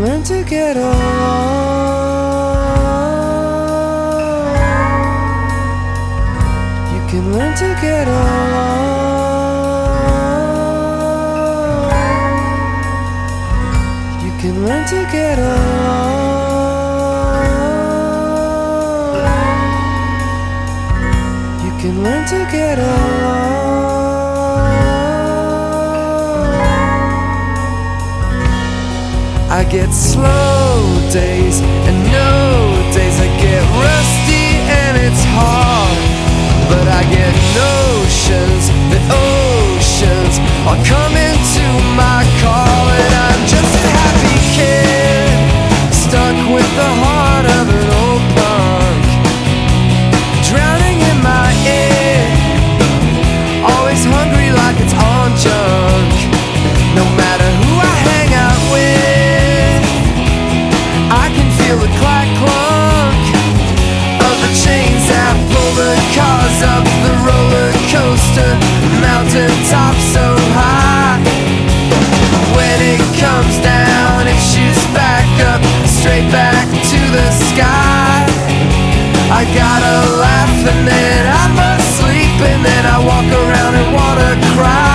learn to get along. You can learn to get along. You can learn to get along. You can learn to get along. I get slow days and no days. I get rusty and it's hard, but I get notions that oceans are coming to my call. And I'm just a happy kid, stuck with the heart of an old punk, drowning in my id, always hungry like it's on junk. No matter who I hang out with, I can feel the clack-clunk of the chains that pull the cars up the roller coaster, mountain top so high. When it comes down, it shoots back up, straight back to the sky. I gotta laugh and then I must sleep, and then I walk around and wanna cry.